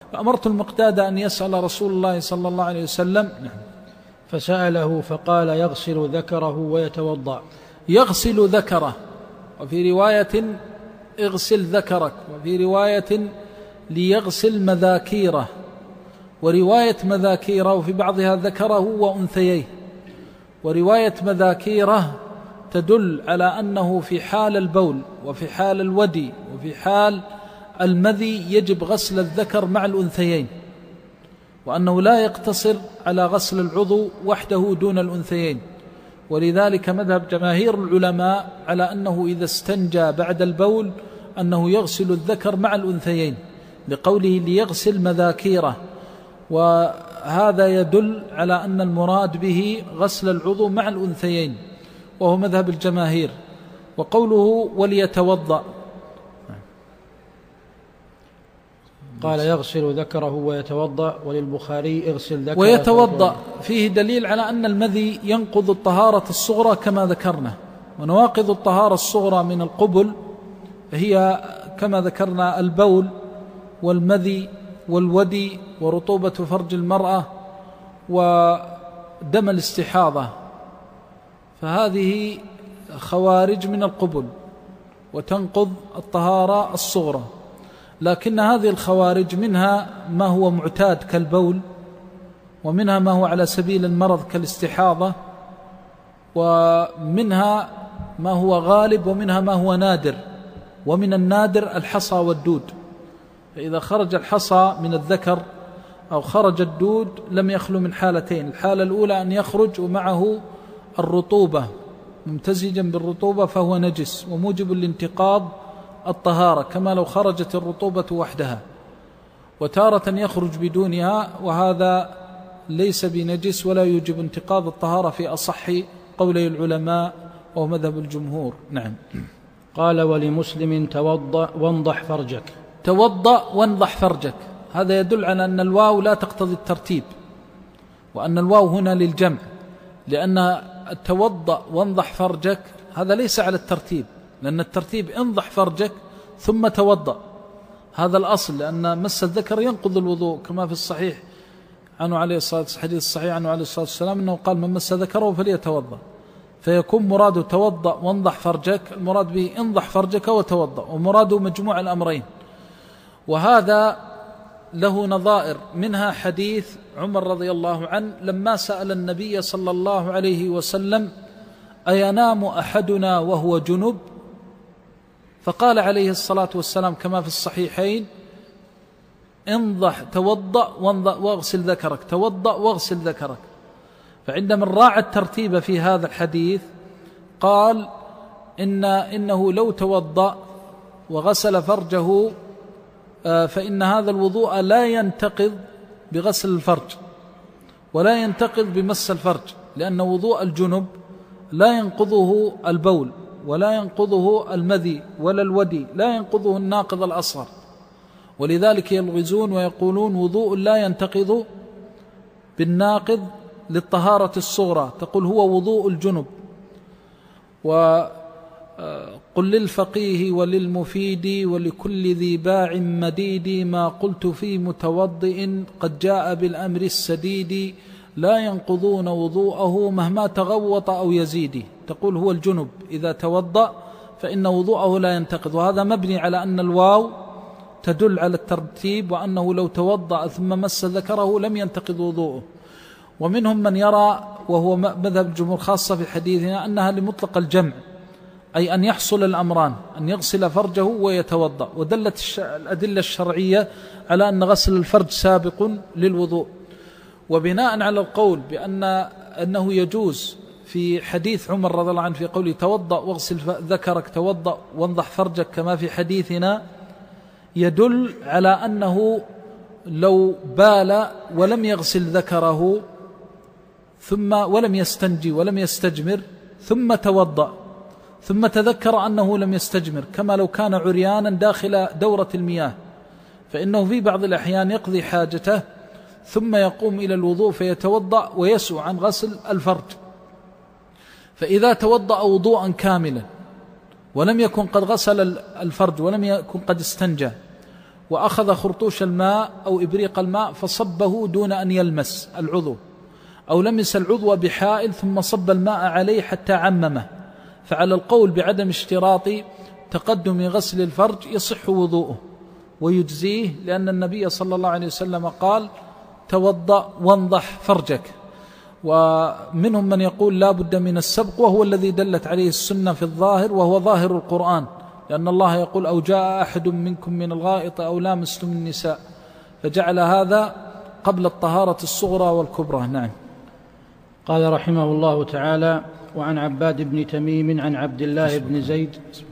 فأمرت المقداد أن يسأل رسول الله صلى الله عليه وسلم. فسأله فقال يغسل ذكره ويتوضأ. يغسل ذكره، وفي رواية اغسل ذكرك، وفي رواية ليغسل مذاكيره، ورواية مذاكيره وفي بعضها ذكره وأنثييه، ورواية مذاكيره تدل على أنه في حال البول وفي حال الودي وفي حال المذي يجب غسل الذكر مع الأنثيين، وأنه لا يقتصر على غسل العضو وحده دون الأنثيين. ولذلك مذهب جماهير العلماء على أنه إذا استنجى بعد البول أنه يغسل الذكر مع الأنثيين، لقوله ليغسل مذاكيره، وهذا يدل على أن المراد به غسل العضو مع الأنثيين، وهو مذهب الجماهير. وقوله وليتوضأ، قال يغسل ذكره ويتوضأ، وللبخاري اغسل ذكره ويتوضأ فيه دليل على أن المذي ينقض الطهارة الصغرى كما ذكرنا. ونواقض الطهارة الصغرى من القبل هي كما ذكرنا البول والمذي والودي ورطوبة فرج المرأة ودم الاستحاضة، فهذه خوارج من القبل وتنقض الطهارة الصغرى. لكن هذه الخوارج منها ما هو معتاد كالبول، ومنها ما هو على سبيل المرض كالاستحاضة، ومنها ما هو غالب، ومنها ما هو نادر. ومن النادر الحصى والدود، فإذا خرج الحصى من الذكر أو خرج الدود لم يخلو من حالتين: الحالة الأولى أن يخرج ومعه الرطوبة ممتزجا بالرطوبة فهو نجس وموجب لانتقاض الطهارة كما لو خرجت الرطوبة وحدها، وتارة يخرج بدونها وهذا ليس بنجس ولا يوجب انتقاض الطهارة في أصح قولي العلماء وهو مذهب الجمهور. نعم. قال ولمسلم توضأ وانضح فرجك. توضأ وانضح فرجك، هذا يدل على أن الواو لا تقتضي الترتيب، وأن الواو هنا للجمع، لأن التوضأ وانضح فرجك هذا ليس على الترتيب، لأن الترتيب انضح فرجك ثم توضأ، هذا الأصل، لأن مس الذكر ينقض الوضوء كما في الصحيح عنه عليه الصلاة والسلام، حديث الصحيح عنه عليه الصلاة والسلام أنه قال من مس ذكره فليتوضأ، فيكون مراده توضأ وانضح فرجك، المراد به انضح فرجك وتوضأ، ومراده مجموع الأمرين. وهذا له نظائر، منها حديث عمر رضي الله عنه لما سأل النبي صلى الله عليه وسلم أينام أحدنا وهو جنب، فقال عليه الصلاة والسلام كما في الصحيحين انضح توضأ واغسل ذكرك، توضأ واغسل ذكرك. فعندما راعى الترتيب في هذا الحديث قال إنه لو توضأ وغسل فرجه فإن هذا الوضوء لا ينتقض بغسل الفرج ولا ينتقض بمس الفرج، لأن وضوء الجنب لا ينقضه البول ولا ينقضه المذي ولا الودي، لا ينقضه الناقض الأصغر. ولذلك يلغزون ويقولون وضوء لا ينتقض بالناقض للطهارة الصغرى، تقول هو وضوء الجنب. وقل للفقيه وللمفيد ولكل ذي باع مديد ما قلت في متوضئ قد جاء بالأمر السديد لا ينقضون وضوءه مهما تغوط أو يزيد. تقول هو الجنب إذا توضأ فإن وضوءه لا ينتقض، وهذا مبني على أن الواو تدل على الترتيب، وأنه لو توضأ ثم مس ذكره لم ينتقض وضوءه. ومنهم من يرى وهو مذهب الجمهور خاصة في حديثنا أنها لمطلق الجمع، أي أن يحصل الأمران، أن يغسل فرجه ويتوضأ. ودلت الأدلة الشرعية على أن غسل الفرج سابق للوضوء. وبناء على القول أنه يجوز في حديث عمر رضي الله عنه في قوله توضأ واغسل ذكرك، توضأ وانضح فرجك كما في حديثنا، يدل على أنه لو بال ولم يغسل ذكره ولم يستنجي ولم يستجمر ثم توضأ ثم تذكر أنه لم يستجمر، كما لو كان عريانا داخل دورة المياه، فإنه في بعض الأحيان يقضي حاجته ثم يقوم إلى الوضوء فيتوضأ ويسعى عن غسل الفرج. فإذا توضأ وضوءا كاملا ولم يكن قد غسل الفرج ولم يكن قد استنجى وأخذ خرطوش الماء أو إبريق الماء فصبه دون أن يلمس العضو، أو لمس العضو بحائل ثم صب الماء عليه حتى عممه، فعلى القول بعدم اشتراط تقدم غسل الفرج يصح وضوءه ويجزيه، لأن النبي صلى الله عليه وسلم قال: توضأ وانضح فرجك. ومنهم من يقول لا بد من السبق، وهو الذي دلت عليه السنة في الظاهر، وهو ظاهر القرآن، لأن الله يقول: أو جاء أحد منكم من الغائط أو لامستم النساء، فجعل هذا قبل الطهارة الصغرى والكبرى. نعم. قال رحمه الله تعالى: وعن عباد بن تميم عن عبد الله بن زيد